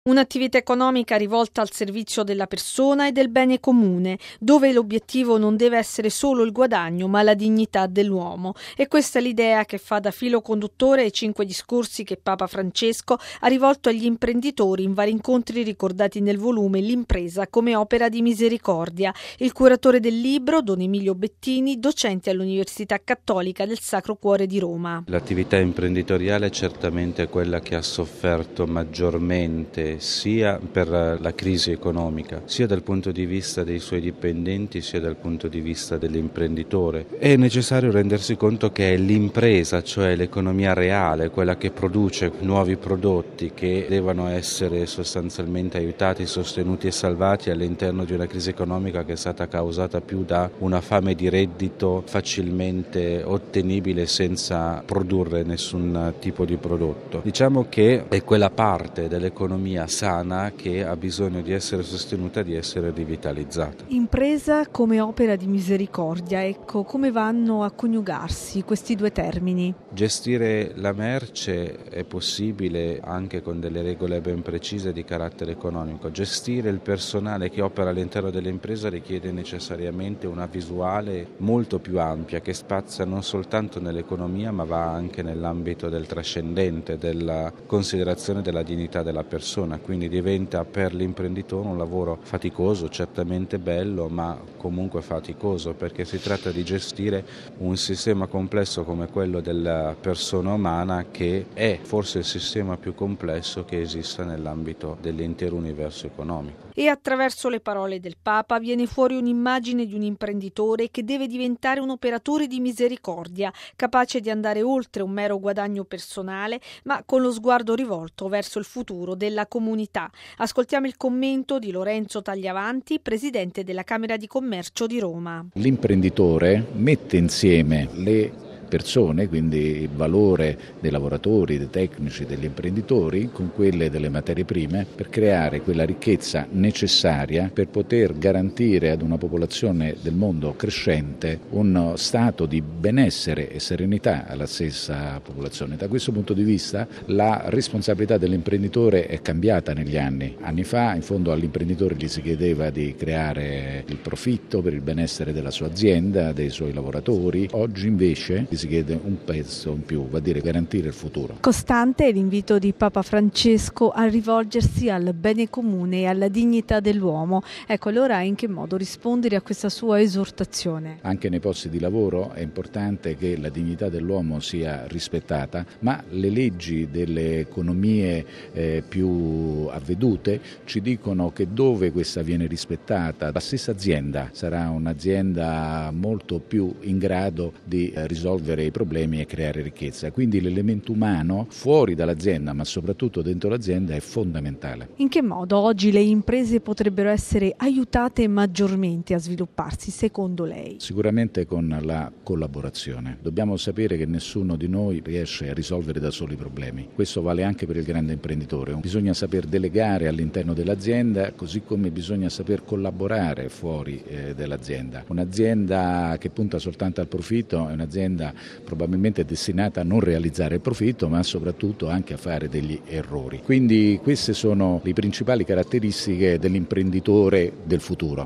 Un'attività economica rivolta al servizio della persona e del bene comune, dove l'obiettivo non deve essere solo il guadagno, ma la dignità dell'uomo. E questa è l'idea che fa da filo conduttore ai 5 discorsi che Papa Francesco ha rivolto agli imprenditori in vari incontri ricordati nel volume L'impresa come opera di misericordia. Il curatore del libro, Don Emilio Bettini, docente all'Università Cattolica del Sacro Cuore di Roma. L'attività imprenditoriale è certamente quella che ha sofferto maggiormente sia per la crisi economica, sia dal punto di vista dei suoi dipendenti, sia dal punto di vista dell'imprenditore. È necessario rendersi conto che è l'impresa, cioè l'economia reale, quella che produce nuovi prodotti che devono essere sostanzialmente aiutati, sostenuti e salvati all'interno di una crisi economica che è stata causata più da una fame di reddito facilmente ottenibile senza produrre nessun tipo di prodotto. Diciamo che è quella parte dell'economia sana che ha bisogno di essere sostenuta, di essere rivitalizzata. Impresa come opera di misericordia, ecco, come vanno a coniugarsi questi due termini? Gestire la merce è possibile anche con delle regole ben precise di carattere economico. Gestire il personale che opera all'interno dell'impresa richiede necessariamente una visuale molto più ampia che spazia non soltanto nell'economia ma va anche nell'ambito del trascendente, della considerazione della dignità della persona. Quindi diventa per l'imprenditore un lavoro faticoso, certamente bello, ma comunque faticoso, perché si tratta di gestire un sistema complesso come quello della persona umana, che è forse il sistema più complesso che esista nell'ambito dell'intero universo economico. E attraverso le parole del Papa viene fuori un'immagine di un imprenditore che deve diventare un operatore di misericordia, capace di andare oltre un mero guadagno personale, ma con lo sguardo rivolto verso il futuro della comunità. Ascoltiamo il commento di Lorenzo Tagliavanti, presidente della Camera di Commercio di Roma. L'imprenditore mette insieme le persone, quindi il valore dei lavoratori, dei tecnici, degli imprenditori con quelle delle materie prime per creare quella ricchezza necessaria per poter garantire ad una popolazione del mondo crescente uno stato di benessere e serenità alla stessa popolazione. Da questo punto di vista la responsabilità dell'imprenditore è cambiata negli anni. Anni fa in fondo all'imprenditore gli si chiedeva di creare il profitto per il benessere della sua azienda, dei suoi lavoratori. Oggi invece si chiede un pezzo in più, va a dire garantire il futuro. Costante è l'invito di Papa Francesco a rivolgersi al bene comune e alla dignità dell'uomo. Ecco, allora in che modo rispondere a questa sua esortazione? Anche nei posti di lavoro è importante che la dignità dell'uomo sia rispettata, ma le leggi delle economie più avvedute ci dicono che dove questa viene rispettata, la stessa azienda sarà un'azienda molto più in grado di risolvere i problemi e creare ricchezza. Quindi l'elemento umano fuori dall'azienda, ma soprattutto dentro l'azienda, è fondamentale. In che modo oggi le imprese potrebbero essere aiutate maggiormente a svilupparsi, secondo lei? Sicuramente con la collaborazione. Dobbiamo sapere che nessuno di noi riesce a risolvere da solo i problemi. Questo vale anche per il grande imprenditore. Bisogna saper delegare all'interno dell'azienda, così come bisogna saper collaborare fuori dell'azienda. Un'azienda che punta soltanto al profitto è un'azienda probabilmente destinata a non realizzare il profitto, ma soprattutto anche a fare degli errori. Quindi queste sono le principali caratteristiche dell'imprenditore del futuro.